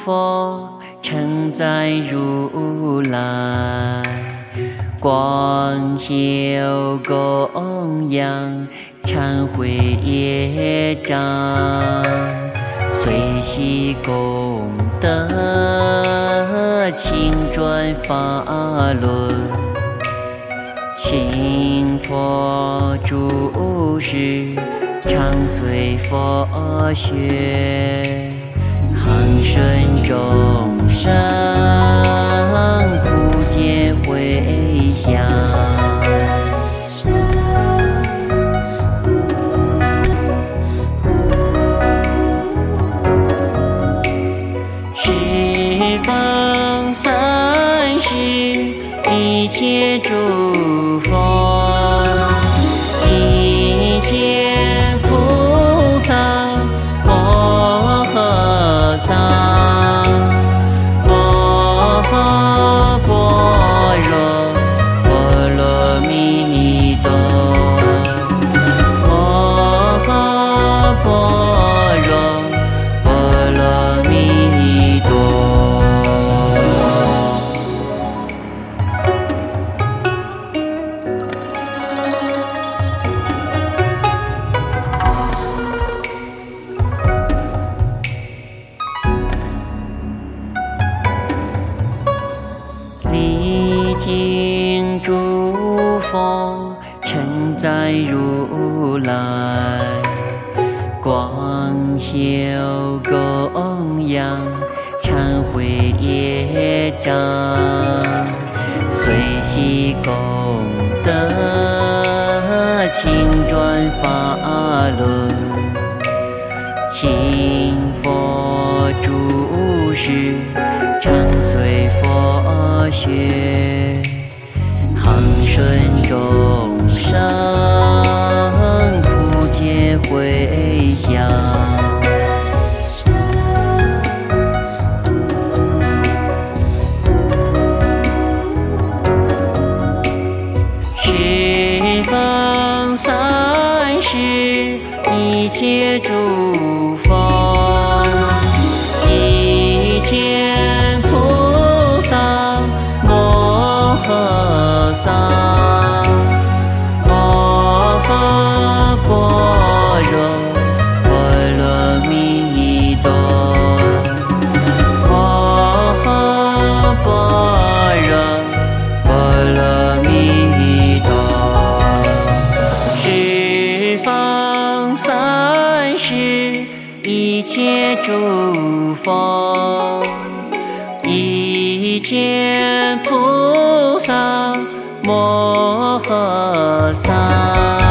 佛，称赞如来，广修供养，忏悔业障，随喜功德，请转法轮，请佛住世，常随佛学，恒顺众生，普皆回向。十方三世一切诸佛，一切菩萨摩诃萨，摩诃般若波罗蜜多，摩诃般若波罗蜜多。礼敬诸佛，称赞如来，广修供养，忏悔业障，随喜功德，请转法轮，请佛住世，常随佛学，恒顺众生，普皆回向。十方三世一切诸佛，一切菩萨摩诃萨，摩诃般若波罗蜜多，摩诃般若波罗蜜多。十方三世一切诸佛，一切菩萨摩诃萨。